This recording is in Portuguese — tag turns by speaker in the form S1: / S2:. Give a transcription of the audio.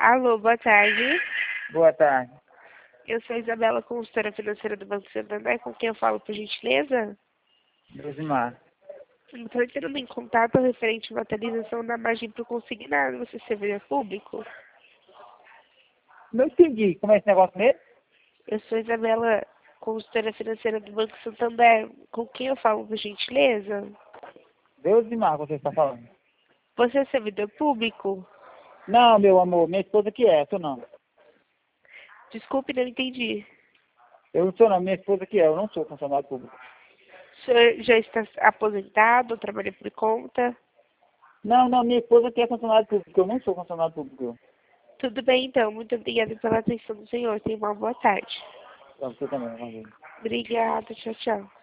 S1: Alô, boa tarde.
S2: Boa tarde.
S1: Eu sou a Isabela, consultora financeira do Banco Santander, com quem eu falo, por gentileza?
S2: Rosimar.
S1: Estou entrando em contato referente à atualização da margem para o consignado. Você é servidor público?
S2: Não entendi. Como é esse negócio mesmo?
S1: Eu sou a Isabela, consultora financeira do Banco Santander, com quem eu falo, por gentileza?
S2: Rosimar, você está falando.
S1: Você é servidor público?
S2: Não, meu amor. Minha esposa que é. Eu não.
S1: Desculpe, não entendi.
S2: Eu não sou não. Minha esposa que é. Eu não sou funcionário público.
S1: O senhor já está aposentado, trabalha por conta?
S2: Não. Minha esposa que é funcionário público. Eu não sou funcionário público.
S1: Tudo bem, então. Muito obrigada pela atenção do senhor. Tenha uma boa tarde.
S2: Pra você também, Rosimar.
S1: Obrigada. Tchau, tchau.